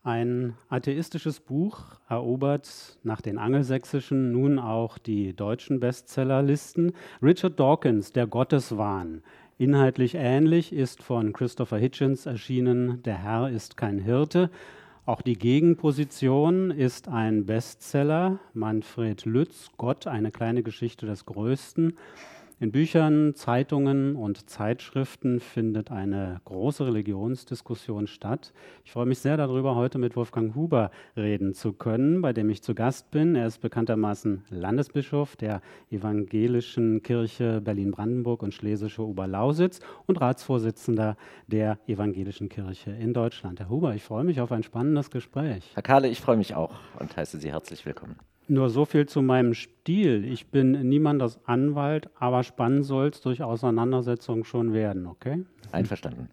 Ein atheistisches Buch erobert nach den angelsächsischen nun auch die deutschen Bestsellerlisten. Richard Dawkins, Der Gotteswahn. Inhaltlich ähnlich ist von Christopher Hitchens erschienen Der Herr ist kein Hirte. Auch die Gegenposition ist ein Bestseller. Manfred Lütz, Gott, eine kleine Geschichte des Größten. In Büchern, Zeitungen und Zeitschriften findet eine große Religionsdiskussion statt. Ich freue mich sehr darüber, heute mit Wolfgang Huber reden zu können, bei dem ich zu Gast bin. Er ist bekanntermaßen Landesbischof der Evangelischen Kirche Berlin-Brandenburg und Schlesische Oberlausitz und Ratsvorsitzender der Evangelischen Kirche in Deutschland. Herr Huber, ich freue mich auf ein spannendes Gespräch. Herr Kahle, ich freue mich auch und heiße Sie herzlich willkommen. Nur so viel zu meinem Stil. Ich bin niemandes Anwalt, aber spannend soll es durch Auseinandersetzungen schon werden, okay? Einverstanden.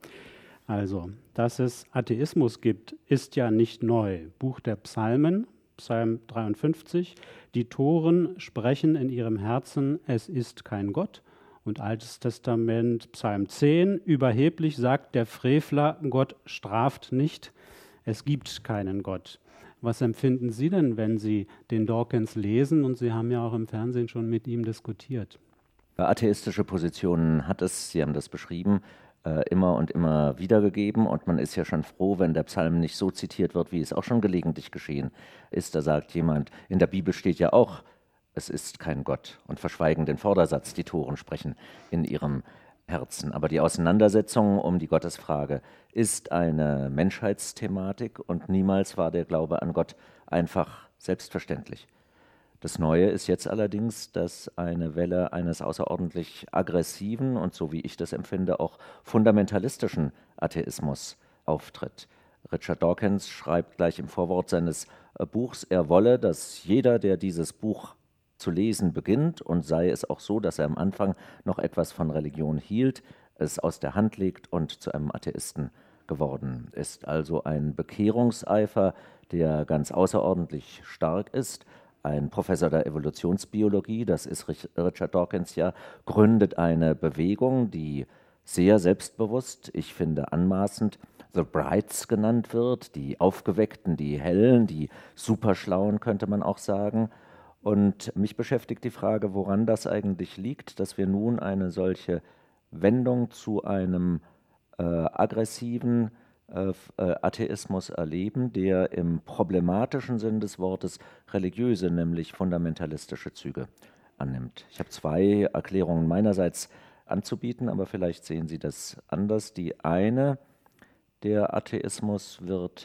Also, dass es Atheismus gibt, ist ja nicht neu. Buch der Psalmen, Psalm 53. Die Toren sprechen in ihrem Herzen, es ist kein Gott. Und Altes Testament, Psalm 10. Überheblich sagt der Frevler, Gott straft nicht. Es gibt keinen Gott. Was empfinden Sie denn, wenn Sie den Dawkins lesen? Und Sie haben ja auch im Fernsehen schon mit ihm diskutiert. Atheistische Positionen hat es, Sie haben das beschrieben, immer und immer wieder gegeben. Und man ist ja schon froh, wenn der Psalm nicht so zitiert wird, wie es auch schon gelegentlich geschehen ist. Da sagt jemand, in der Bibel steht ja auch, es ist kein Gott. Und verschweigen den Vordersatz, die Toren sprechen in ihrem Herzen. Aber die Auseinandersetzung um die Gottesfrage ist eine Menschheitsthematik und niemals war der Glaube an Gott einfach selbstverständlich. Das Neue ist jetzt allerdings, dass eine Welle eines außerordentlich aggressiven und, so wie ich das empfinde, auch fundamentalistischen Atheismus auftritt. Richard Dawkins schreibt gleich im Vorwort seines Buchs, er wolle, dass jeder, der dieses Buch zu lesen beginnt, und sei es auch so, dass er am Anfang noch etwas von Religion hielt, es aus der Hand legt und zu einem Atheisten geworden ist. Also ein Bekehrungseifer, der ganz außerordentlich stark ist. Ein Professor der Evolutionsbiologie, das ist Richard Dawkins ja, gründet eine Bewegung, die sehr selbstbewusst, ich finde anmaßend, The Brights genannt wird, die Aufgeweckten, die Hellen, die Superschlauen, könnte man auch sagen. Und mich beschäftigt die Frage, woran das eigentlich liegt, dass wir nun eine solche Wendung zu einem aggressiven Atheismus erleben, der im problematischen Sinn des Wortes religiöse, nämlich fundamentalistische Züge annimmt. Ich habe zwei Erklärungen meinerseits anzubieten, aber vielleicht sehen Sie das anders. Die eine, der Atheismus wird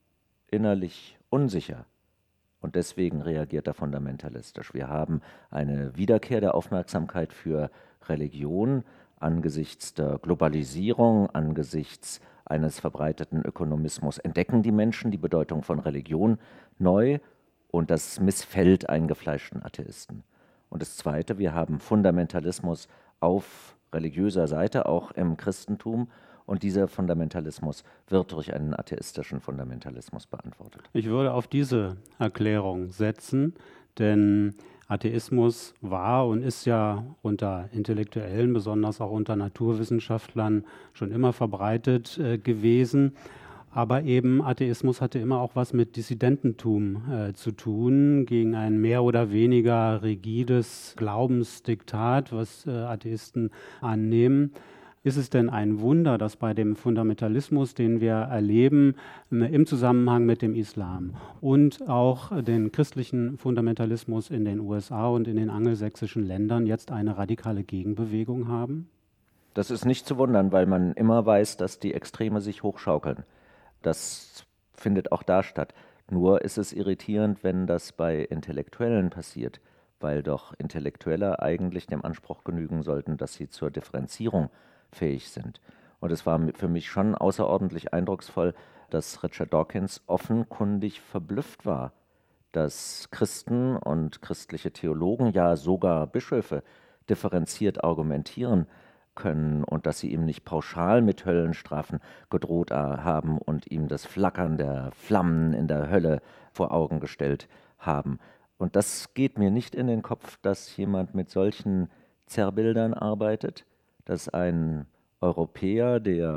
innerlich unsicher. Und deswegen reagiert er fundamentalistisch. Wir haben eine Wiederkehr der Aufmerksamkeit für Religion angesichts der Globalisierung, angesichts eines verbreiteten Ökonomismus. Entdecken die Menschen die Bedeutung von Religion neu und das missfällt eingefleischten Atheisten. Und das Zweite, wir haben Fundamentalismus auf religiöser Seite, auch im Christentum. Und dieser Fundamentalismus wird durch einen atheistischen Fundamentalismus beantwortet. Ich würde auf diese Erklärung setzen, denn Atheismus war und ist ja unter Intellektuellen, besonders auch unter Naturwissenschaftlern, schon immer verbreitet gewesen. Aber eben Atheismus hatte immer auch was mit Dissidententum zu tun, gegen ein mehr oder weniger rigides Glaubensdiktat, was Atheisten annehmen. Ist es denn ein Wunder, dass bei dem Fundamentalismus, den wir erleben, im Zusammenhang mit dem Islam und auch den christlichen Fundamentalismus in den USA und in den angelsächsischen Ländern jetzt eine radikale Gegenbewegung haben? Das ist nicht zu wundern, weil man immer weiß, dass die Extreme sich hochschaukeln. Das findet auch da statt. Nur ist es irritierend, wenn das bei Intellektuellen passiert, weil doch Intellektuelle eigentlich dem Anspruch genügen sollten, dass sie zur Differenzierung fähig sind. Und es war für mich schon außerordentlich eindrucksvoll, dass Richard Dawkins offenkundig verblüfft war, dass Christen und christliche Theologen, ja sogar Bischöfe, differenziert argumentieren können und dass sie ihm nicht pauschal mit Höllenstrafen gedroht haben und ihm das Flackern der Flammen in der Hölle vor Augen gestellt haben. Und das geht mir nicht in den Kopf, dass jemand mit solchen Zerrbildern arbeitet, dass ein Europäer, der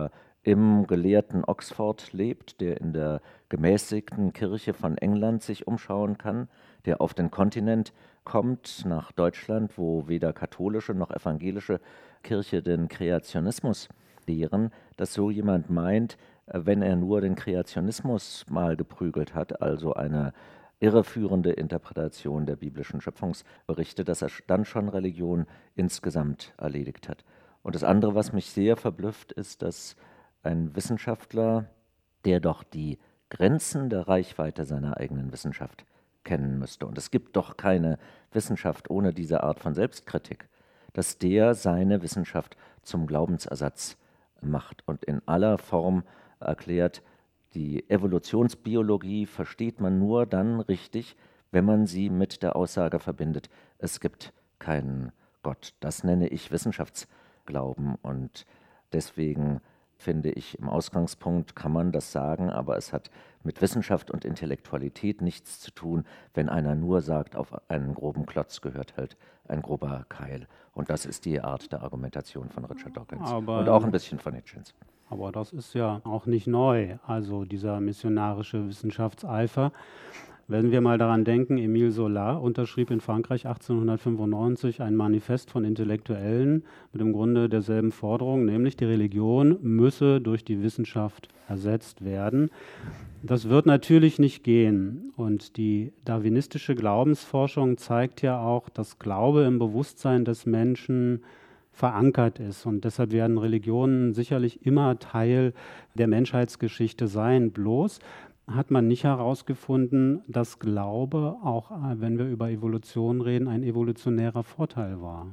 im gelehrten Oxford lebt, der in der gemäßigten Kirche von England sich umschauen kann, der auf den Kontinent kommt, nach Deutschland, wo weder katholische noch evangelische Kirche den Kreationismus lehren, dass so jemand meint, wenn er nur den Kreationismus mal geprügelt hat, also eine irreführende Interpretation der biblischen Schöpfungsberichte, dass er dann schon Religion insgesamt erledigt hat. Und das andere, was mich sehr verblüfft, ist, dass ein Wissenschaftler, der doch die Grenzen der Reichweite seiner eigenen Wissenschaft kennen müsste, und es gibt doch keine Wissenschaft ohne diese Art von Selbstkritik, dass der seine Wissenschaft zum Glaubensersatz macht und in aller Form erklärt, die Evolutionsbiologie versteht man nur dann richtig, wenn man sie mit der Aussage verbindet, es gibt keinen Gott. Das nenne ich Wissenschaftsglauben, und deswegen finde ich, im Ausgangspunkt kann man das sagen, aber es hat mit Wissenschaft und Intellektualität nichts zu tun, wenn einer nur sagt, auf einen groben Klotz gehört halt ein grober Keil. Und das ist die Art der Argumentation von Richard Dawkins und auch ein bisschen von Hitchens. Aber das ist ja auch nicht neu, also dieser missionarische Wissenschaftseifer. Wenn wir mal daran denken, Émile Zola unterschrieb in Frankreich 1895 ein Manifest von Intellektuellen mit im Grunde derselben Forderung, nämlich die Religion müsse durch die Wissenschaft ersetzt werden. Das wird natürlich nicht gehen. Und die darwinistische Glaubensforschung zeigt ja auch, dass Glaube im Bewusstsein des Menschen verankert ist. Und deshalb werden Religionen sicherlich immer Teil der Menschheitsgeschichte sein. Bloß hat man nicht herausgefunden, dass Glaube, auch wenn wir über Evolution reden, ein evolutionärer Vorteil war.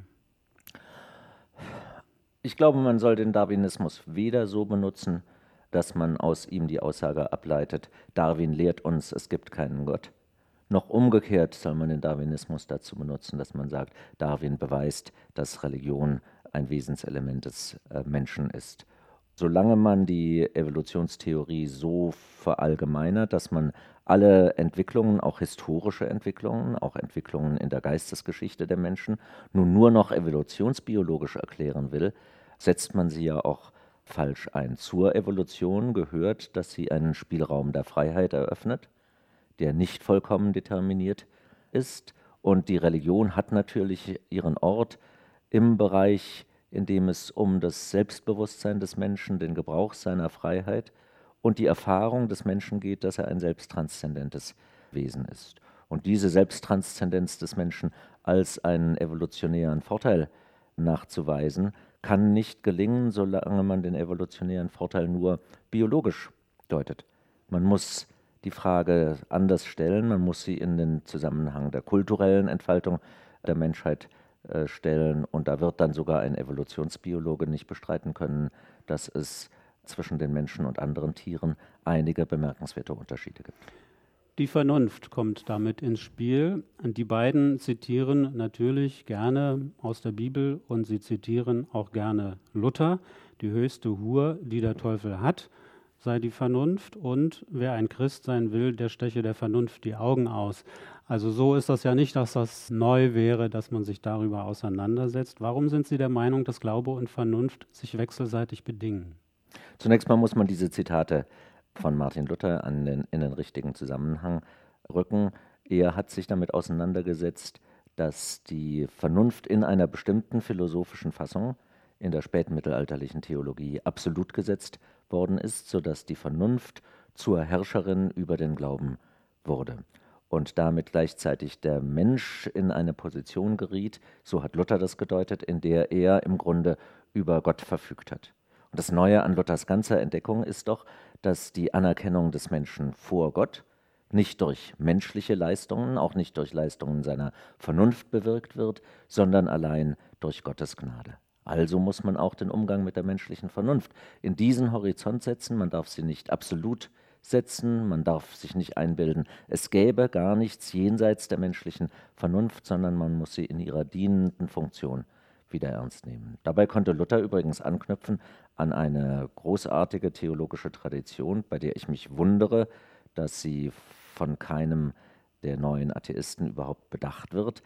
Ich glaube, man soll den Darwinismus weder so benutzen, dass man aus ihm die Aussage ableitet, Darwin lehrt uns, es gibt keinen Gott. Noch umgekehrt soll man den Darwinismus dazu benutzen, dass man sagt, Darwin beweist, dass Religion ein Wesenselement des Menschen ist. Solange man die Evolutionstheorie so verallgemeinert, dass man alle Entwicklungen, auch historische Entwicklungen, auch Entwicklungen in der Geistesgeschichte der Menschen, nun nur noch evolutionsbiologisch erklären will, setzt man sie ja auch falsch ein. Zur Evolution gehört, dass sie einen Spielraum der Freiheit eröffnet, der nicht vollkommen determiniert ist. Und die Religion hat natürlich ihren Ort im Bereich, in dem es um das Selbstbewusstsein des Menschen, den Gebrauch seiner Freiheit und die Erfahrung des Menschen geht, dass er ein selbsttranszendentes Wesen ist. Und diese Selbsttranszendenz des Menschen als einen evolutionären Vorteil nachzuweisen, kann nicht gelingen, solange man den evolutionären Vorteil nur biologisch deutet. Man muss die Frage anders stellen, man muss sie in den Zusammenhang der kulturellen Entfaltung der Menschheit stellen, und da wird dann sogar ein Evolutionsbiologe nicht bestreiten können, dass es zwischen den Menschen und anderen Tieren einige bemerkenswerte Unterschiede gibt. Die Vernunft kommt damit ins Spiel. Die beiden zitieren natürlich gerne aus der Bibel und sie zitieren auch gerne Luther. Die höchste Hur, die der Teufel hat, sei die Vernunft, und wer ein Christ sein will, der steche der Vernunft die Augen aus. Also so ist das ja nicht, dass das neu wäre, dass man sich darüber auseinandersetzt. Warum sind Sie der Meinung, dass Glaube und Vernunft sich wechselseitig bedingen? Zunächst mal muss man diese Zitate von Martin Luther in den richtigen Zusammenhang rücken. Er hat sich damit auseinandergesetzt, dass die Vernunft in einer bestimmten philosophischen Fassung in der spätmittelalterlichen Theologie absolut gesetzt worden ist, sodass die Vernunft zur Herrscherin über den Glauben wurde und damit gleichzeitig der Mensch in eine Position geriet, so hat Luther das gedeutet, in der er im Grunde über Gott verfügt hat. Und das Neue an Luthers ganzer Entdeckung ist doch, dass die Anerkennung des Menschen vor Gott nicht durch menschliche Leistungen, auch nicht durch Leistungen seiner Vernunft bewirkt wird, sondern allein durch Gottes Gnade. Also muss man auch den Umgang mit der menschlichen Vernunft in diesen Horizont setzen. Man darf sie nicht absolut setzen, man darf sich nicht einbilden, es gäbe gar nichts jenseits der menschlichen Vernunft, sondern man muss sie in ihrer dienenden Funktion wieder ernst nehmen. Dabei konnte Luther übrigens anknüpfen an eine großartige theologische Tradition, bei der ich mich wundere, dass sie von keinem der neuen Atheisten überhaupt bedacht wird,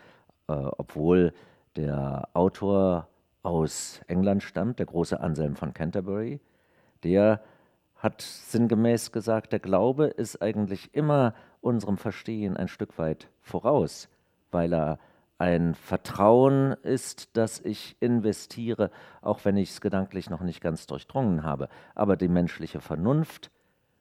obwohl der Autor aus England stammt, der große Anselm von Canterbury, der hat sinngemäß gesagt, der Glaube ist eigentlich immer unserem Verstehen ein Stück weit voraus, weil er ein Vertrauen ist, das ich investiere, auch wenn ich es gedanklich noch nicht ganz durchdrungen habe. Aber die menschliche Vernunft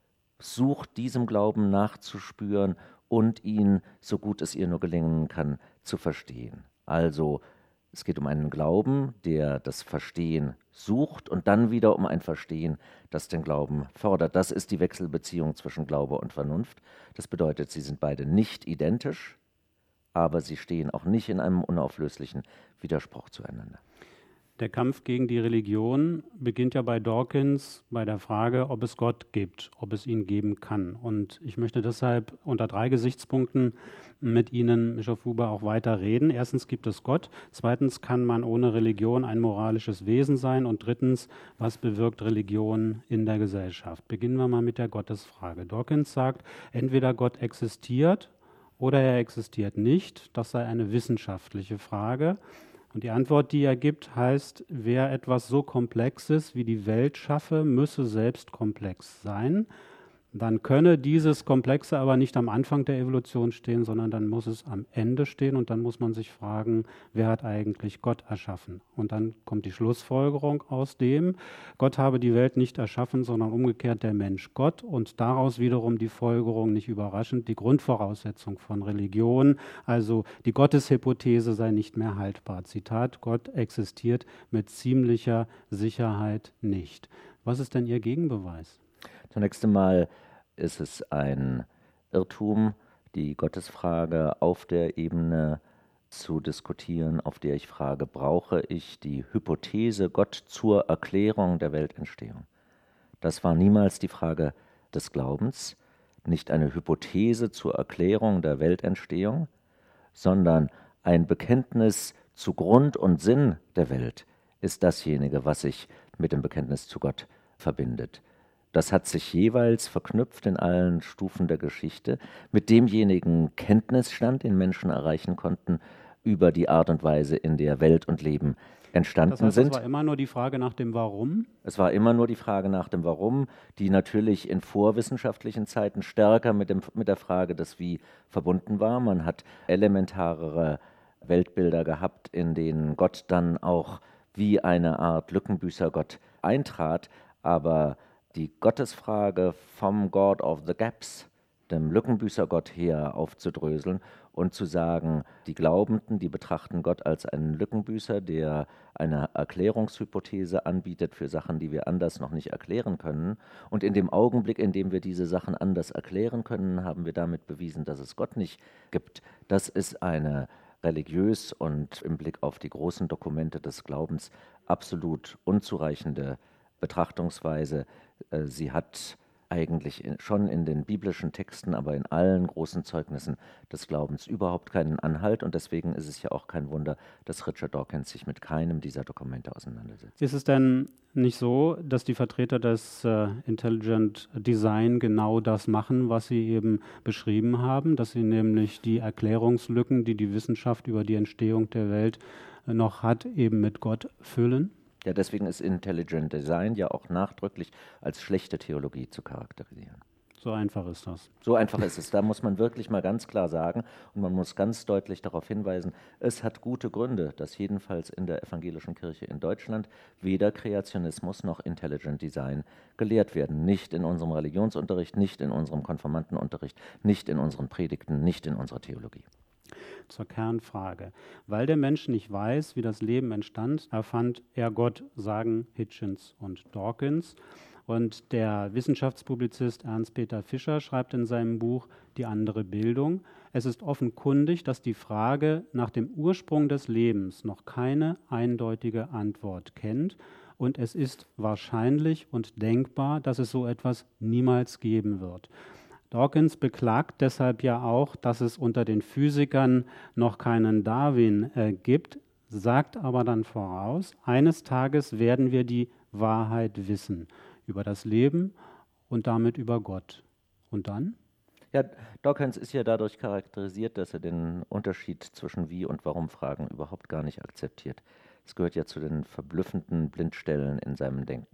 sucht diesem Glauben nachzuspüren und ihn, so gut es ihr nur gelingen kann, zu verstehen. Also es geht um einen Glauben, der das Verstehen sucht und dann wieder um ein Verstehen, das den Glauben fördert. Das ist die Wechselbeziehung zwischen Glaube und Vernunft. Das bedeutet, sie sind beide nicht identisch, aber sie stehen auch nicht in einem unauflöslichen Widerspruch zueinander. Der Kampf gegen die Religion beginnt ja bei Dawkins bei der Frage, ob es Gott gibt, ob es ihn geben kann. Und ich möchte deshalb unter 3 Gesichtspunkten mit Ihnen, Bischof Huber, auch weiter reden. Erstens, gibt es Gott? Zweitens, kann man ohne Religion ein moralisches Wesen sein? Und drittens, was bewirkt Religion in der Gesellschaft? Beginnen wir mal mit der Gottesfrage. Dawkins sagt, entweder Gott existiert oder er existiert nicht. Das sei eine wissenschaftliche Frage. Und die Antwort, die er gibt, heißt, wer etwas so Komplexes wie die Welt schaffe, müsse selbst komplex sein. Dann könne dieses Komplexe aber nicht am Anfang der Evolution stehen, sondern dann muss es am Ende stehen und dann muss man sich fragen, wer hat eigentlich Gott erschaffen? Und dann kommt die Schlussfolgerung aus dem, Gott habe die Welt nicht erschaffen, sondern umgekehrt der Mensch Gott und daraus wiederum die Folgerung, nicht überraschend, die Grundvoraussetzung von Religion, also die Gotteshypothese sei nicht mehr haltbar. Zitat, Gott existiert mit ziemlicher Sicherheit nicht. Was ist denn Ihr Gegenbeweis? Zunächst einmal ist es ein Irrtum, die Gottesfrage auf der Ebene zu diskutieren, auf der ich frage, brauche ich die Hypothese Gott zur Erklärung der Weltentstehung? Das war niemals die Frage des Glaubens, nicht eine Hypothese zur Erklärung der Weltentstehung, sondern ein Bekenntnis zu Grund und Sinn der Welt ist dasjenige, was sich mit dem Bekenntnis zu Gott verbindet. Das hat sich jeweils verknüpft in allen Stufen der Geschichte mit demjenigen Kenntnisstand, den Menschen erreichen konnten, über die Art und Weise, in der Welt und Leben entstanden sind. Das war immer nur die Frage nach dem Warum? Es war immer nur die Frage nach dem Warum, die natürlich in vorwissenschaftlichen Zeiten stärker mit der Frage des Wie verbunden war. Man hat elementarere Weltbilder gehabt, in denen Gott dann auch wie eine Art Lückenbüßergott eintrat, aber die Gottesfrage vom God of the Gaps, dem Lückenbüßergott her, aufzudröseln und zu sagen, die Glaubenden, die betrachten Gott als einen Lückenbüßer, der eine Erklärungshypothese anbietet für Sachen, die wir anders noch nicht erklären können. Und in dem Augenblick, in dem wir diese Sachen anders erklären können, haben wir damit bewiesen, dass es Gott nicht gibt. Das ist eine religiös und im Blick auf die großen Dokumente des Glaubens absolut unzureichende Betrachtungsweise. Sie hat eigentlich schon in den biblischen Texten, aber in allen großen Zeugnissen des Glaubens überhaupt keinen Anhalt. Und deswegen ist es ja auch kein Wunder, dass Richard Dawkins sich mit keinem dieser Dokumente auseinandersetzt. Ist es denn nicht so, dass die Vertreter des Intelligent Design genau das machen, was Sie eben beschrieben haben, dass sie nämlich die Erklärungslücken, die die Wissenschaft über die Entstehung der Welt noch hat, eben mit Gott füllen? Ja, deswegen ist Intelligent Design ja auch nachdrücklich als schlechte Theologie zu charakterisieren. So einfach ist das. So einfach ist es. Da muss man wirklich mal ganz klar sagen und man muss ganz deutlich darauf hinweisen, es hat gute Gründe, dass jedenfalls in der evangelischen Kirche in Deutschland weder Kreationismus noch Intelligent Design gelehrt werden. Nicht in unserem Religionsunterricht, nicht in unserem Konfirmandenunterricht, nicht in unseren Predigten, nicht in unserer Theologie. Zur Kernfrage. Weil der Mensch nicht weiß, wie das Leben entstand, erfand er Gott, sagen Hitchens und Dawkins. Und der Wissenschaftspublizist Ernst-Peter Fischer schreibt in seinem Buch Die andere Bildung, es ist offenkundig, dass die Frage nach dem Ursprung des Lebens noch keine eindeutige Antwort kennt. Und es ist wahrscheinlich und denkbar, dass es so etwas niemals geben wird. Dawkins beklagt deshalb ja auch, dass es unter den Physikern noch keinen Darwin gibt, sagt aber dann voraus, eines Tages werden wir die Wahrheit wissen über das Leben und damit über Gott. Und dann? Ja, Dawkins ist ja dadurch charakterisiert, dass er den Unterschied zwischen Wie- und Warum-Fragen überhaupt gar nicht akzeptiert. Es gehört ja zu den verblüffenden Blindstellen in seinem Denken.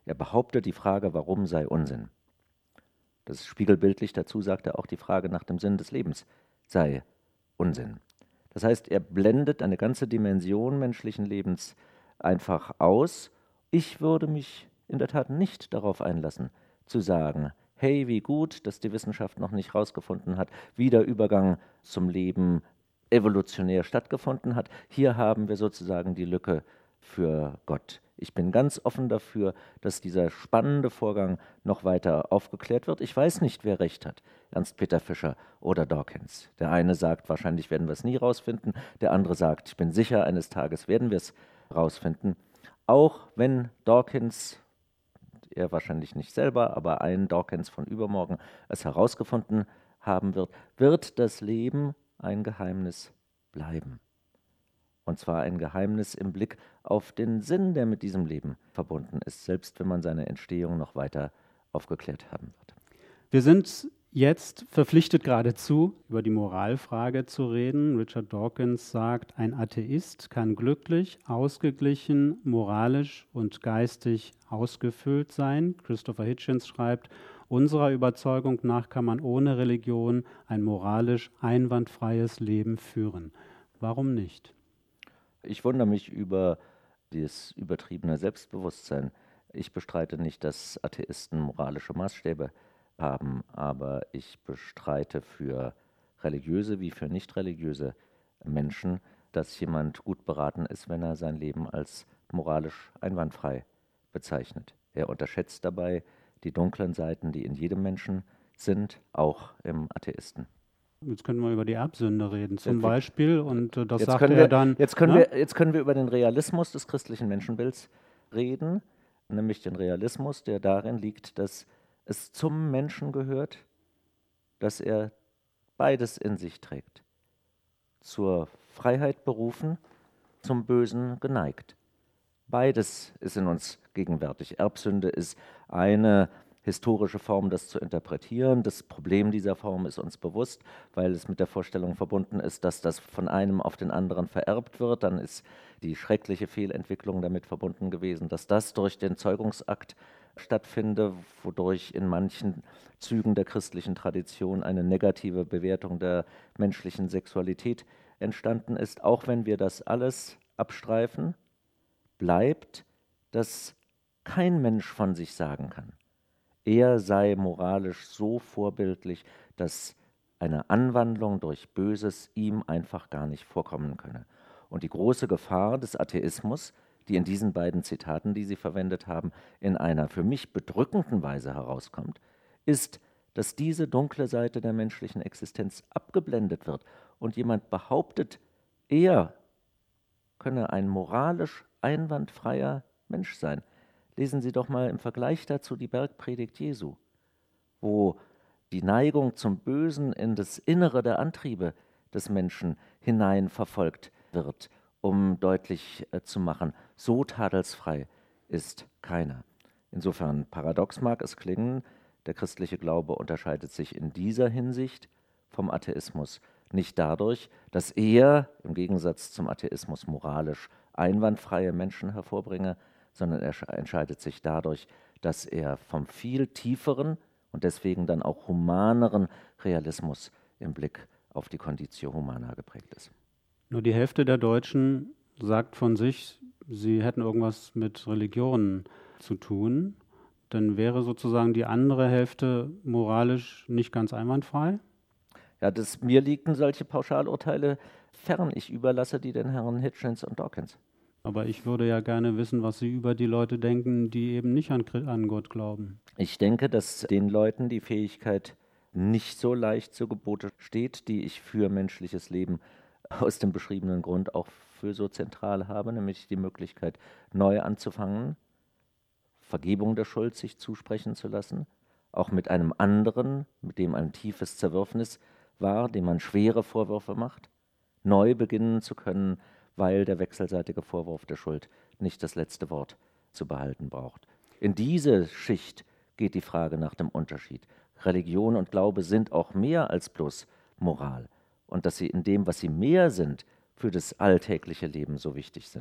Er behauptet, die Frage, warum sei Unsinn. Das ist spiegelbildlich, dazu sagt er auch, die Frage nach dem Sinn des Lebens sei Unsinn. Das heißt, er blendet eine ganze Dimension menschlichen Lebens einfach aus. Ich würde mich in der Tat nicht darauf einlassen, zu sagen, hey, wie gut, dass die Wissenschaft noch nicht herausgefunden hat, wie der Übergang zum Leben evolutionär stattgefunden hat. Hier haben wir sozusagen die Lücke für Gott. Ich bin ganz offen dafür, dass dieser spannende Vorgang noch weiter aufgeklärt wird. Ich weiß nicht, wer recht hat, Ernst-Peter Fischer oder Dawkins. Der eine sagt, wahrscheinlich werden wir es nie rausfinden. Der andere sagt, ich bin sicher, eines Tages werden wir es rausfinden. Auch wenn Dawkins, er wahrscheinlich nicht selber, aber ein Dawkins von übermorgen es herausgefunden haben wird, wird das Leben ein Geheimnis bleiben. Und zwar ein Geheimnis im Blick auf den Sinn, der mit diesem Leben verbunden ist, selbst wenn man seine Entstehung noch weiter aufgeklärt haben wird. Wir sind jetzt verpflichtet geradezu, über die Moralfrage zu reden. Richard Dawkins sagt, ein Atheist kann glücklich, ausgeglichen, moralisch und geistig ausgefüllt sein. Christopher Hitchens schreibt, unserer Überzeugung nach kann man ohne Religion ein moralisch einwandfreies Leben führen. Warum nicht? Ich wundere mich über das übertriebene Selbstbewusstsein. Ich bestreite nicht, dass Atheisten moralische Maßstäbe haben, aber ich bestreite für religiöse wie für nicht religiöse Menschen, dass jemand gut beraten ist, wenn er sein Leben als moralisch einwandfrei bezeichnet. Er unterschätzt dabei die dunklen Seiten, die in jedem Menschen sind, auch im Atheisten. Jetzt können wir über die Erbsünde reden, zum Beispiel. Und das Jetzt sagt können er wir, dann. jetzt können wir über den Realismus des christlichen Menschenbilds reden, nämlich den Realismus, der darin liegt, dass es zum Menschen gehört, dass er beides in sich trägt. Zur Freiheit berufen, zum Bösen geneigt. Beides ist in uns gegenwärtig. Erbsünde ist eine historische Form, das zu interpretieren. Das Problem dieser Form ist uns bewusst, weil es mit der Vorstellung verbunden ist, dass das von einem auf den anderen vererbt wird. Dann ist die schreckliche Fehlentwicklung damit verbunden gewesen, dass das durch den Zeugungsakt stattfinde, wodurch in manchen Zügen der christlichen Tradition eine negative Bewertung der menschlichen Sexualität entstanden ist. Auch wenn wir das alles abstreifen, bleibt, dass kein Mensch von sich sagen kann, er sei moralisch so vorbildlich, dass eine Anwandlung durch Böses ihm einfach gar nicht vorkommen könne. Und die große Gefahr des Atheismus, die in diesen beiden Zitaten, die Sie verwendet haben, in einer für mich bedrückenden Weise herauskommt, ist, dass diese dunkle Seite der menschlichen Existenz abgeblendet wird und jemand behauptet, er könne ein moralisch einwandfreier Mensch sein. Lesen Sie doch mal im Vergleich dazu die Bergpredigt Jesu, wo die Neigung zum Bösen in das Innere der Antriebe des Menschen hinein verfolgt wird, um deutlich zu machen, so tadelsfrei ist keiner. Insofern paradox mag es klingen, der christliche Glaube unterscheidet sich in dieser Hinsicht vom Atheismus nicht dadurch, dass er im Gegensatz zum Atheismus moralisch einwandfreie Menschen hervorbringe, sondern er entscheidet sich dadurch, dass er vom viel tieferen und deswegen dann auch humaneren Realismus im Blick auf die Conditio Humana geprägt ist. Nur die Hälfte der Deutschen sagt von sich, sie hätten irgendwas mit Religionen zu tun. Dann wäre sozusagen die andere Hälfte moralisch nicht ganz einwandfrei? Ja, mir liegen solche Pauschalurteile fern. Ich überlasse die den Herren Hitchens und Dawkins. Aber ich würde ja gerne wissen, was Sie über die Leute denken, die eben nicht an Gott glauben. Ich denke, dass den Leuten die Fähigkeit nicht so leicht zu Gebote steht, die ich für menschliches Leben aus dem beschriebenen Grund auch für so zentral habe, nämlich die Möglichkeit, neu anzufangen, Vergebung der Schuld sich zusprechen zu lassen, auch mit einem anderen, mit dem ein tiefes Zerwürfnis war, dem man schwere Vorwürfe macht, neu beginnen zu können, weil der wechselseitige Vorwurf der Schuld nicht das letzte Wort zu behalten braucht. In diese Schicht geht die Frage nach dem Unterschied. Religion und Glaube sind auch mehr als bloß Moral. Und dass sie in dem, was sie mehr sind, für das alltägliche Leben so wichtig sind,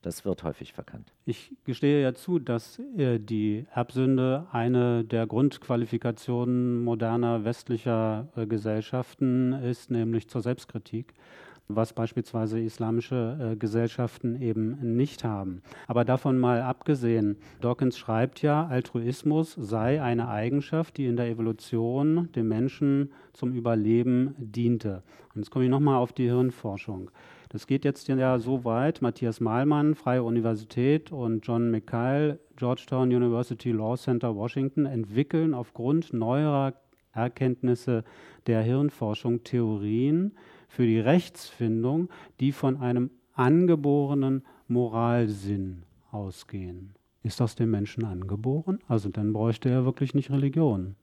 Das wird häufig verkannt. Ich gestehe ja zu, dass die Erbsünde eine der Grundqualifikationen moderner westlicher Gesellschaften ist, nämlich zur Selbstkritik, was beispielsweise islamische Gesellschaften eben nicht haben. Aber davon mal abgesehen, Dawkins schreibt ja, Altruismus sei eine Eigenschaft, die in der Evolution dem Menschen zum Überleben diente. Und jetzt komme ich nochmal auf die Hirnforschung. Das geht jetzt ja so weit, Matthias Mahlmann, Freie Universität und John Mikhail, Georgetown University Law Center, Washington, entwickeln aufgrund neuerer Erkenntnisse der Hirnforschung Theorien für die Rechtsfindung, die von einem angeborenen Moralsinn ausgehen. Ist das dem Menschen angeboren? Also dann bräuchte er wirklich nicht Religion.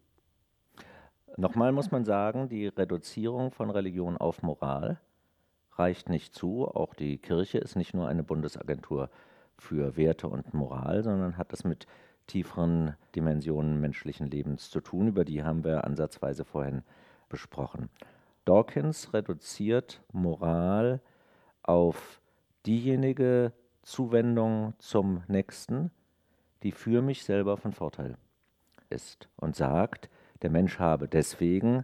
Nochmal muss man sagen, die Reduzierung von Religion auf Moral reicht nicht zu. Auch die Kirche ist nicht nur eine Bundesagentur für Werte und Moral, sondern hat es mit tieferen Dimensionen menschlichen Lebens zu tun. Über die haben wir ansatzweise vorhin besprochen. Dawkins reduziert Moral auf diejenige Zuwendung zum Nächsten, die für mich selber von Vorteil ist, und sagt, der Mensch habe deswegen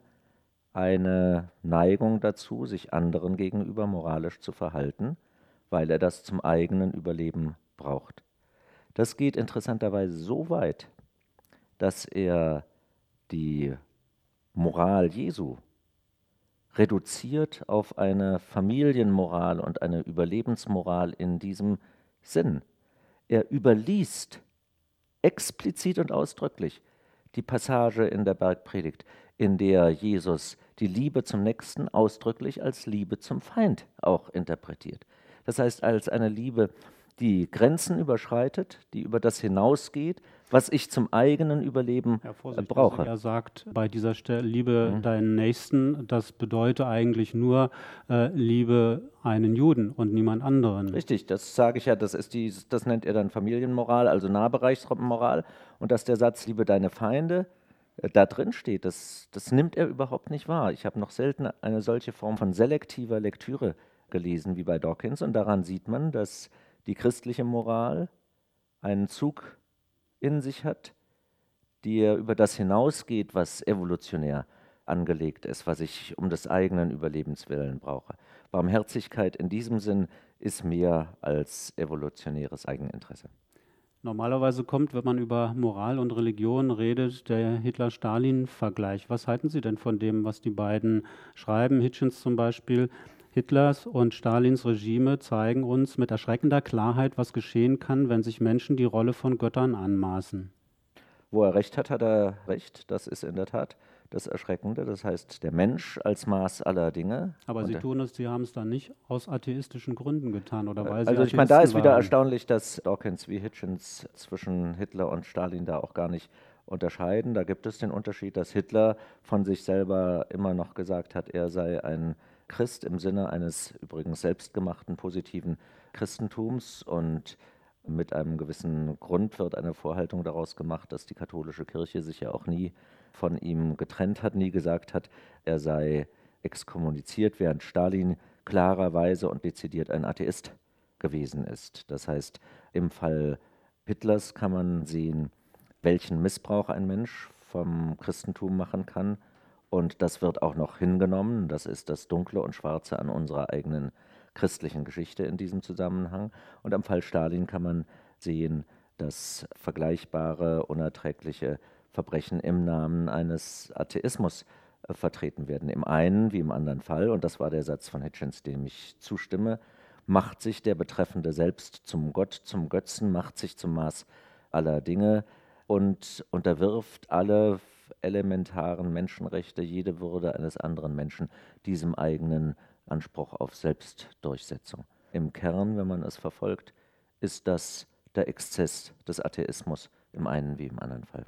eine Neigung dazu, sich anderen gegenüber moralisch zu verhalten, weil er das zum eigenen Überleben braucht. Das geht interessanterweise so weit, dass er die Moral Jesu reduziert auf eine Familienmoral und eine Überlebensmoral in diesem Sinn. Er überliest explizit und ausdrücklich die Passage in der Bergpredigt, in der Jesus die Liebe zum Nächsten ausdrücklich als Liebe zum Feind auch interpretiert. Das heißt, als eine Liebe, die Grenzen überschreitet, die über das hinausgeht, was ich zum eigenen Überleben brauche. Er sagt bei dieser Stelle, liebe deinen Nächsten, das bedeutet eigentlich nur, liebe einen Juden und niemand anderen. Richtig, das sage ich ja, das nennt er dann Familienmoral, also Nahbereichsmoral. Und dass der Satz, liebe deine Feinde, da drin steht, das nimmt er überhaupt nicht wahr. Ich habe noch selten eine solche Form von selektiver Lektüre gelesen wie bei Dawkins. Und daran sieht man, dass die christliche Moral einen Zug in sich hat, der über das hinausgeht, was evolutionär angelegt ist, was ich um des eigenen Überlebens willen brauche. Barmherzigkeit in diesem Sinn ist mehr als evolutionäres Eigeninteresse. Normalerweise kommt, wenn man über Moral und Religion redet, der Hitler-Stalin-Vergleich. Was halten Sie denn von dem, was die beiden schreiben? Hitchens zum Beispiel. Hitlers und Stalins Regime zeigen uns mit erschreckender Klarheit, was geschehen kann, wenn sich Menschen die Rolle von Göttern anmaßen. Wo er recht hat, hat er recht. Das ist in der Tat das Erschreckende. Das heißt, der Mensch als Maß aller Dinge. Aber Sie haben es dann nicht aus atheistischen Gründen getan, oder weil Sie Also ich meine, da ist wieder erstaunlich, dass Dawkins wie Hitchens zwischen Hitler und Stalin da auch gar nicht unterscheiden. Da gibt es den Unterschied, dass Hitler von sich selber immer noch gesagt hat, er sei ein Christ im Sinne eines übrigens selbstgemachten positiven Christentums, und mit einem gewissen Grund wird eine Vorhaltung daraus gemacht, dass die katholische Kirche sich ja auch nie von ihm getrennt hat, nie gesagt hat, er sei exkommuniziert, während Stalin klarerweise und dezidiert ein Atheist gewesen ist. Das heißt, im Fall Hitlers kann man sehen, welchen Missbrauch ein Mensch vom Christentum machen kann. Und das wird auch noch hingenommen. Das ist das Dunkle und Schwarze an unserer eigenen christlichen Geschichte in diesem Zusammenhang. Und am Fall Stalin kann man sehen, dass vergleichbare, unerträgliche Verbrechen im Namen eines Atheismus vertreten werden. Im einen wie im anderen Fall, und das war der Satz von Hitchens, dem ich zustimme, macht sich der Betreffende selbst zum Gott, zum Götzen, macht sich zum Maß aller Dinge und unterwirft alle elementaren Menschenrechte, jede Würde eines anderen Menschen, diesem eigenen Anspruch auf Selbstdurchsetzung. Im Kern, wenn man es verfolgt, ist das der Exzess des Atheismus im einen wie im anderen Fall.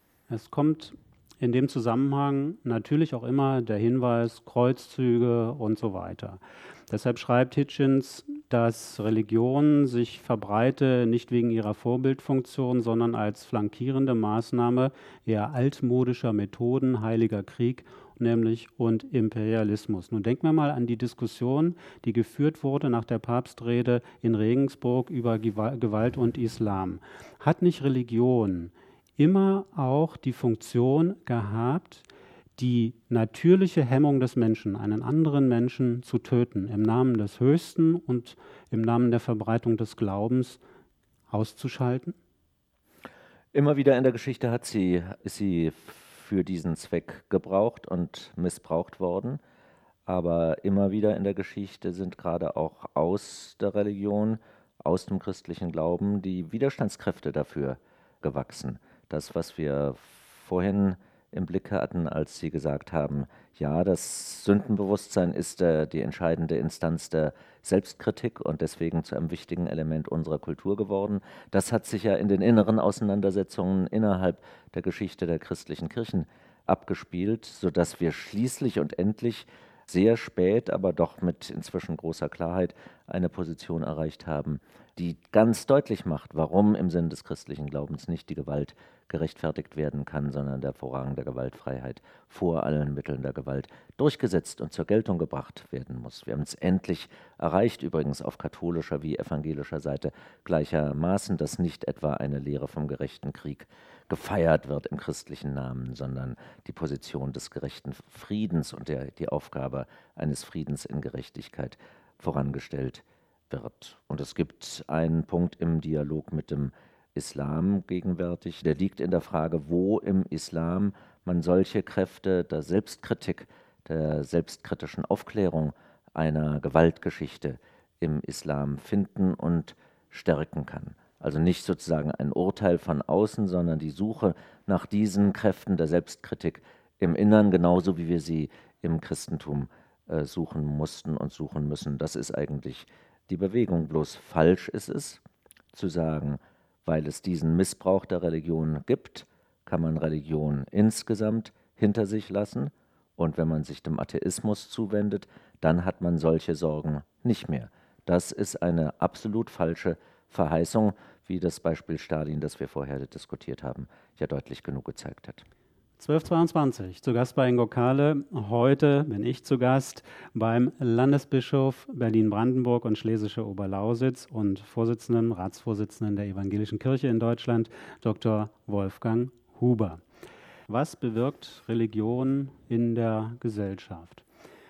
Es kommt in dem Zusammenhang natürlich auch immer der Hinweis, Kreuzzüge und so weiter. Deshalb schreibt Hitchens, dass Religion sich verbreite nicht wegen ihrer Vorbildfunktion, sondern als flankierende Maßnahme eher altmodischer Methoden, Heiliger Krieg nämlich und Imperialismus. Nun denken wir mal an die Diskussion, die geführt wurde nach der Papstrede in Regensburg über Gewalt und Islam. Hat nicht Religion immer auch die Funktion gehabt, die natürliche Hemmung des Menschen, einen anderen Menschen zu töten, im Namen des Höchsten und im Namen der Verbreitung des Glaubens auszuschalten? Immer wieder in der Geschichte ist sie für diesen Zweck gebraucht und missbraucht worden. Aber immer wieder in der Geschichte sind gerade auch aus der Religion, aus dem christlichen Glauben, die Widerstandskräfte dafür gewachsen. Das, was wir vorhin im Blick hatten, als Sie gesagt haben, ja, das Sündenbewusstsein ist die entscheidende Instanz der Selbstkritik und deswegen zu einem wichtigen Element unserer Kultur geworden. Das hat sich ja in den inneren Auseinandersetzungen innerhalb der Geschichte der christlichen Kirchen abgespielt, sodass wir schließlich und endlich sehr spät, aber doch mit inzwischen großer Klarheit eine Position erreicht haben, die ganz deutlich macht, warum im Sinn des christlichen Glaubens nicht die Gewalt gerechtfertigt werden kann, sondern der Vorrang der Gewaltfreiheit vor allen Mitteln der Gewalt durchgesetzt und zur Geltung gebracht werden muss. Wir haben es endlich erreicht, übrigens auf katholischer wie evangelischer Seite gleichermaßen, dass nicht etwa eine Lehre vom gerechten Krieg gefeiert wird im christlichen Namen, sondern die Position des gerechten Friedens und die Aufgabe eines Friedens in Gerechtigkeit vorangestellt wird. Und es gibt einen Punkt im Dialog mit dem Islam gegenwärtig, der liegt in der Frage, wo im Islam man solche Kräfte der Selbstkritik, der selbstkritischen Aufklärung einer Gewaltgeschichte im Islam finden und stärken kann. Also nicht sozusagen ein Urteil von außen, sondern die Suche nach diesen Kräften der Selbstkritik im Innern, genauso wie wir sie im Christentum suchen mussten und suchen müssen. Das ist eigentlich die Bewegung. Bloß falsch ist es, zu sagen, weil es diesen Missbrauch der Religion gibt, kann man Religion insgesamt hinter sich lassen. Und wenn man sich dem Atheismus zuwendet, dann hat man solche Sorgen nicht mehr. Das ist eine absolut falsche Verheißung, wie das Beispiel Stalin, das wir vorher diskutiert haben, ja deutlich genug gezeigt hat. 1222, zu Gast bei Ingo Kahle. Heute bin ich zu Gast beim Landesbischof Berlin-Brandenburg und Schlesische Oberlausitz und Ratsvorsitzenden der Evangelischen Kirche in Deutschland, Dr. Wolfgang Huber. Was bewirkt Religion in der Gesellschaft?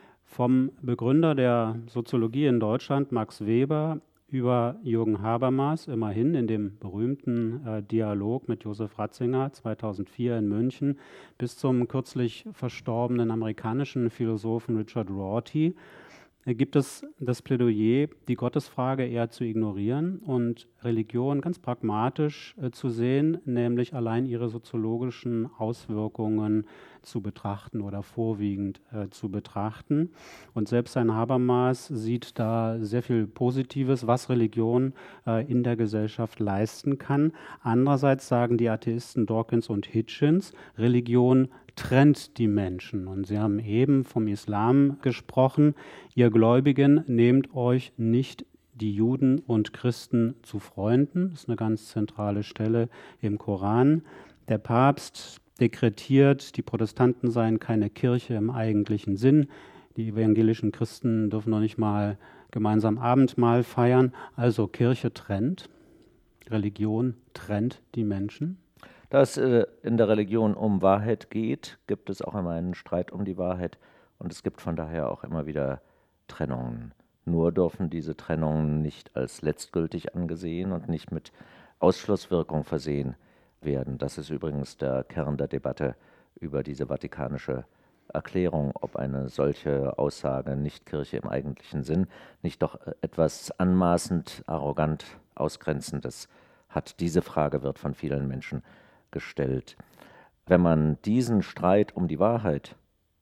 Vom Begründer der Soziologie in Deutschland, Max Weber, über Jürgen Habermas, immerhin in dem berühmten Dialog mit Josef Ratzinger 2004 in München, bis zum kürzlich verstorbenen amerikanischen Philosophen Richard Rorty, gibt es das Plädoyer, die Gottesfrage eher zu ignorieren und Religion ganz pragmatisch zu sehen, nämlich allein ihre soziologischen Auswirkungen zu betrachten oder vorwiegend zu betrachten. Und selbst ein Habermas sieht da sehr viel Positives, was Religion in der Gesellschaft leisten kann. Andererseits sagen die Atheisten Dawkins und Hitchens, Religion trennt die Menschen. Und Sie haben eben vom Islam gesprochen. Ihr Gläubigen, nehmt euch nicht die Juden und Christen zu Freunden. Das ist eine ganz zentrale Stelle im Koran. Der Papst dekretiert, die Protestanten seien keine Kirche im eigentlichen Sinn. Die evangelischen Christen dürfen noch nicht mal gemeinsam Abendmahl feiern. Also Kirche trennt, Religion trennt die Menschen. Da es in der Religion um Wahrheit geht, gibt es auch immer einen Streit um die Wahrheit und es gibt von daher auch immer wieder Trennungen. Nur dürfen diese Trennungen nicht als letztgültig angesehen und nicht mit Ausschlusswirkung versehen werden. Das ist übrigens der Kern der Debatte über diese vatikanische Erklärung, ob eine solche Aussage nicht Kirche im eigentlichen Sinn nicht doch etwas anmaßend, arrogant, ausgrenzendes hat. Diese Frage wird von vielen Menschen gestellt. Wenn man diesen Streit um die Wahrheit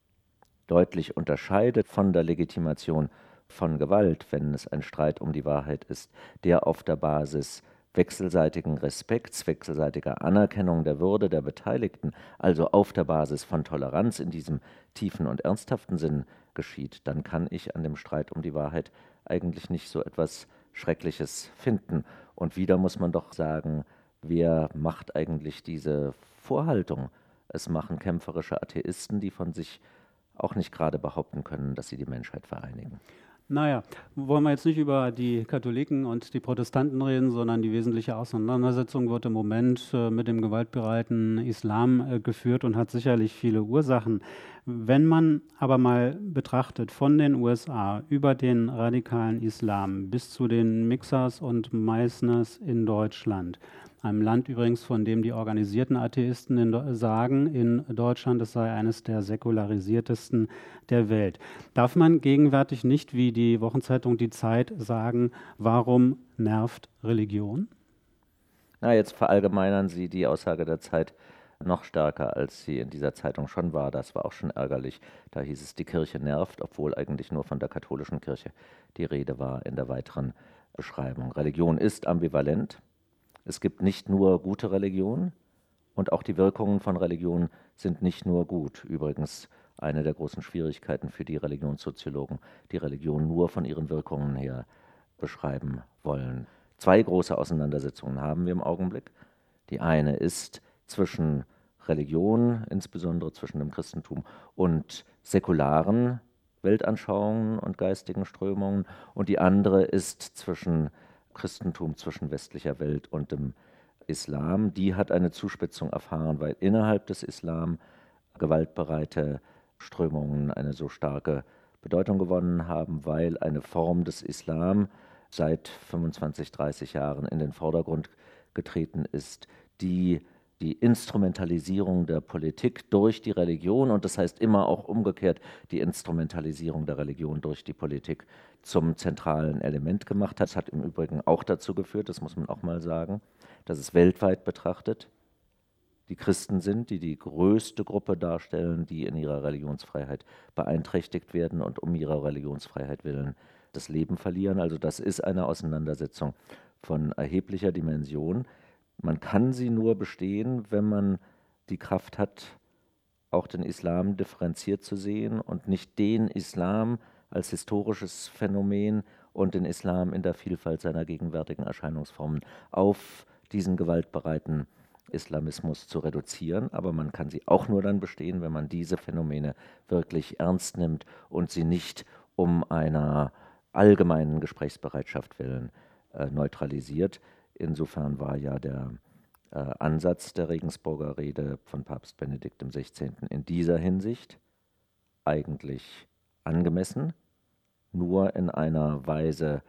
deutlich unterscheidet von der Legitimation von Gewalt, wenn es ein Streit um die Wahrheit ist, der auf der Basis wechselseitigen Respekts, wechselseitiger Anerkennung der Würde der Beteiligten, also auf der Basis von Toleranz in diesem tiefen und ernsthaften Sinn geschieht, dann kann ich an dem Streit um die Wahrheit eigentlich nicht so etwas Schreckliches finden. Und wieder muss man doch sagen, wer macht eigentlich diese Vorhaltung? Es machen kämpferische Atheisten, die von sich auch nicht gerade behaupten können, dass sie die Menschheit vereinigen. Naja, wollen wir jetzt nicht über die Katholiken und die Protestanten reden, sondern die wesentliche Auseinandersetzung wird im Moment mit dem gewaltbereiten Islam geführt und hat sicherlich viele Ursachen. Wenn man aber mal betrachtet, von den USA über den radikalen Islam bis zu den Mixers und Meissners in Deutschland, einem Land übrigens, von dem die organisierten Atheisten sagen, in Deutschland, es sei eines der säkularisiertesten der Welt. Darf man gegenwärtig nicht, wie die Wochenzeitung Die Zeit, sagen, warum nervt Religion? Na, jetzt verallgemeinern Sie die Aussage der Zeit noch stärker, als sie in dieser Zeitung schon war. Das war auch schon ärgerlich. Da hieß es, die Kirche nervt, obwohl eigentlich nur von der katholischen Kirche die Rede war in der weiteren Beschreibung. Religion ist ambivalent. Es gibt nicht nur gute Religion und auch die Wirkungen von Religion sind nicht nur gut. Übrigens eine der großen Schwierigkeiten für die Religionssoziologen, die Religion nur von ihren Wirkungen her beschreiben wollen. Zwei große Auseinandersetzungen haben wir im Augenblick. Die eine ist zwischen Religion, insbesondere zwischen dem Christentum, und säkularen Weltanschauungen und geistigen Strömungen, und die andere ist zwischen Christentum, zwischen westlicher Welt und dem Islam. Die hat eine Zuspitzung erfahren, weil innerhalb des Islam gewaltbereite Strömungen eine so starke Bedeutung gewonnen haben, weil eine Form des Islam seit 25, 30 Jahren in den Vordergrund getreten ist, die Instrumentalisierung der Politik durch die Religion, und das heißt immer auch umgekehrt die Instrumentalisierung der Religion durch die Politik, zum zentralen Element gemacht hat. Das hat im Übrigen auch dazu geführt, das muss man auch mal sagen, dass es weltweit betrachtet die Christen sind, die die größte Gruppe darstellen, die in ihrer Religionsfreiheit beeinträchtigt werden und um ihrer Religionsfreiheit willen das Leben verlieren. Also das ist eine Auseinandersetzung von erheblicher Dimension. Man kann sie nur bestehen, wenn man die Kraft hat, auch den Islam differenziert zu sehen und nicht den Islam als historisches Phänomen und den Islam in der Vielfalt seiner gegenwärtigen Erscheinungsformen auf diesen gewaltbereiten Islamismus zu reduzieren. Aber man kann sie auch nur dann bestehen, wenn man diese Phänomene wirklich ernst nimmt und sie nicht um einer allgemeinen Gesprächsbereitschaft willen neutralisiert. Insofern war ja der Ansatz der Regensburger Rede von Papst Benedikt XVI. In dieser Hinsicht eigentlich angemessen, nur in einer Weise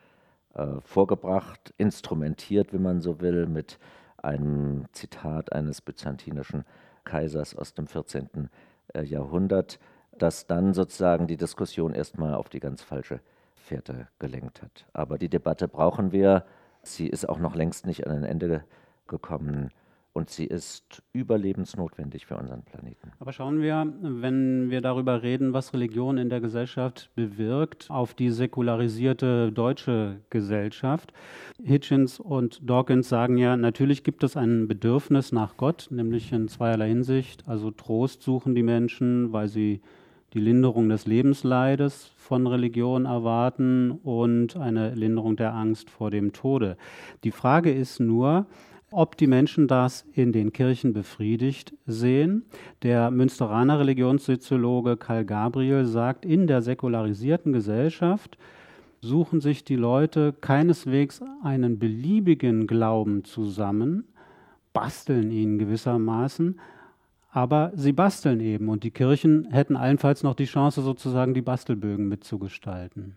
vorgebracht, instrumentiert, wenn man so will, mit einem Zitat eines byzantinischen Kaisers aus dem 14. Jahrhundert, das dann sozusagen die Diskussion erstmal auf die ganz falsche Fährte gelenkt hat. Aber die Debatte brauchen wir. Sie ist auch noch längst nicht an ein Ende gekommen und sie ist überlebensnotwendig für unseren Planeten. Aber schauen wir, wenn wir darüber reden, was Religion in der Gesellschaft bewirkt, auf die säkularisierte deutsche Gesellschaft. Hitchens und Dawkins sagen ja, natürlich gibt es ein Bedürfnis nach Gott, nämlich in zweierlei Hinsicht. Also Trost suchen die Menschen, weil sie die Linderung des Lebensleides von Religion erwarten und eine Linderung der Angst vor dem Tode. Die Frage ist nur, ob die Menschen das in den Kirchen befriedigt sehen. Der Münsteraner Religionssoziologe Karl Gabriel sagt, in der säkularisierten Gesellschaft suchen sich die Leute keineswegs einen beliebigen Glauben zusammen, basteln ihn gewissermaßen, aber sie basteln eben und die Kirchen hätten allenfalls noch die Chance, sozusagen die Bastelbögen mitzugestalten.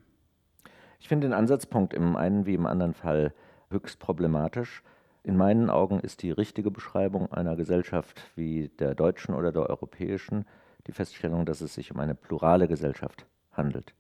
Ich finde den Ansatzpunkt im einen wie im anderen Fall höchst problematisch. In meinen Augen ist die richtige Beschreibung einer Gesellschaft wie der deutschen oder der europäischen die Feststellung, dass es sich um eine plurale Gesellschaft handelt.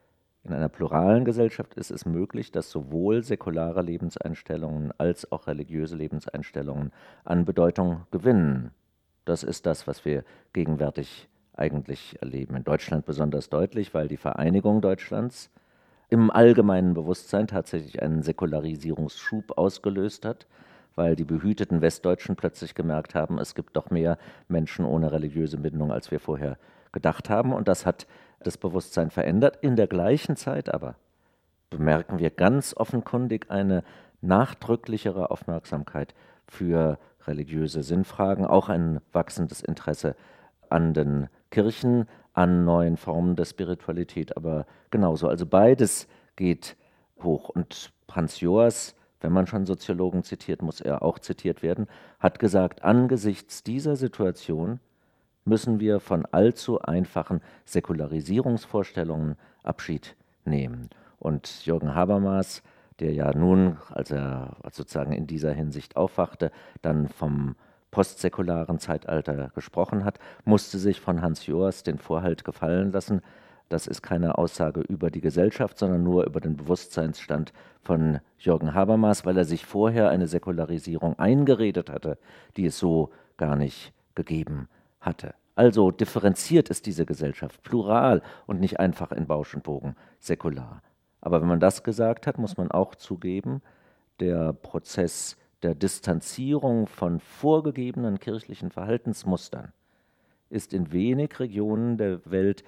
In einer pluralen Gesellschaft ist es möglich, dass sowohl säkulare Lebenseinstellungen als auch religiöse Lebenseinstellungen an Bedeutung gewinnen. Das ist das, was wir gegenwärtig eigentlich erleben. In Deutschland besonders deutlich, weil die Vereinigung Deutschlands im allgemeinen Bewusstsein tatsächlich einen Säkularisierungsschub ausgelöst hat, weil die behüteten Westdeutschen plötzlich gemerkt haben, es gibt doch mehr Menschen ohne religiöse Bindung, als wir vorher gedacht haben. Und das hat das Bewusstsein verändert. In der gleichen Zeit aber bemerken wir ganz offenkundig eine nachdrücklichere Aufmerksamkeit für religiöse Sinnfragen, auch ein wachsendes Interesse an den Kirchen, an neuen Formen der Spiritualität, aber genauso. Also beides geht hoch. Und Hans Joas, wenn man schon Soziologen zitiert, muss er auch zitiert werden, hat gesagt, angesichts dieser Situation müssen wir von allzu einfachen Säkularisierungsvorstellungen Abschied nehmen. Und Jürgen Habermas, der ja nun, als er sozusagen in dieser Hinsicht aufwachte, dann vom postsäkularen Zeitalter gesprochen hat, musste sich von Hans Joas den Vorhalt gefallen lassen. Das ist keine Aussage über die Gesellschaft, sondern nur über den Bewusstseinsstand von Jürgen Habermas, weil er sich vorher eine Säkularisierung eingeredet hatte, die es so gar nicht gegeben hatte. Also differenziert ist diese Gesellschaft, plural und nicht einfach in Bausch und Bogen säkular. Aber wenn man das gesagt hat, muss man auch zugeben, der Prozess der Distanzierung von vorgegebenen kirchlichen Verhaltensmustern ist in wenig Regionen der Welt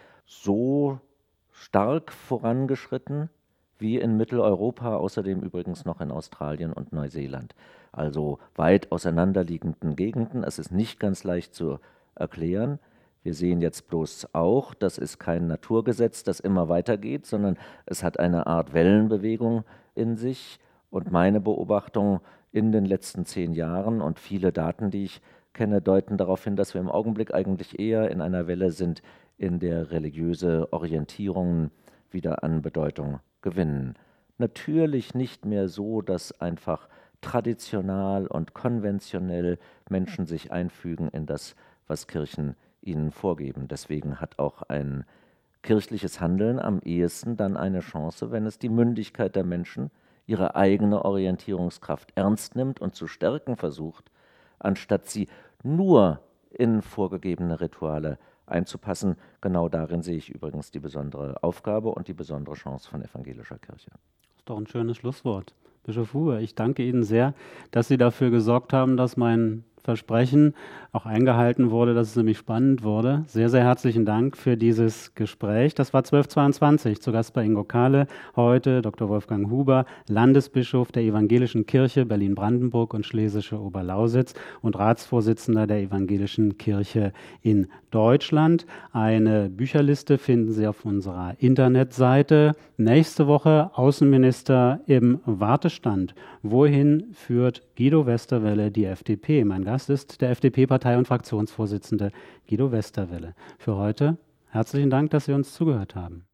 so stark vorangeschritten wie in Mitteleuropa, außerdem übrigens noch in Australien und Neuseeland. Also weit auseinanderliegenden Gegenden. Es ist nicht ganz leicht zu erklären. Wir sehen jetzt bloß auch, das ist kein Naturgesetz, das immer weitergeht, sondern es hat eine Art Wellenbewegung in sich. Und meine Beobachtung in den letzten 10 Jahren und viele Daten, die ich kenne, deuten darauf hin, dass wir im Augenblick eigentlich eher in einer Welle sind, in der religiöse Orientierungen wieder an Bedeutung gewinnen. Natürlich nicht mehr so, dass einfach traditional und konventionell Menschen sich einfügen in das, was Kirchen ihnen vorgeben. Deswegen hat auch ein kirchliches Handeln am ehesten dann eine Chance, wenn es die Mündigkeit der Menschen, ihre eigene Orientierungskraft ernst nimmt und zu stärken versucht, anstatt sie nur in vorgegebene Rituale einzupassen. Genau darin sehe ich übrigens die besondere Aufgabe und die besondere Chance von evangelischer Kirche. Das ist doch ein schönes Schlusswort. Bischof Huber, ich danke Ihnen sehr, dass Sie dafür gesorgt haben, dass mein Versprechen auch eingehalten wurde, dass es nämlich spannend wurde. Sehr, sehr herzlichen Dank für dieses Gespräch. Das war 1222, zu Gast bei Ingo Kahle, heute Dr. Wolfgang Huber, Landesbischof der Evangelischen Kirche Berlin-Brandenburg und Schlesische Oberlausitz und Ratsvorsitzender der Evangelischen Kirche in Deutschland. Eine Bücherliste finden Sie auf unserer Internetseite. Nächste Woche Außenminister im Wartestand. Wohin führt Guido Westerwelle die FDP? Mein Gast ist der FDP-Partei- und Fraktionsvorsitzende Guido Westerwelle. Für heute herzlichen Dank, dass Sie uns zugehört haben.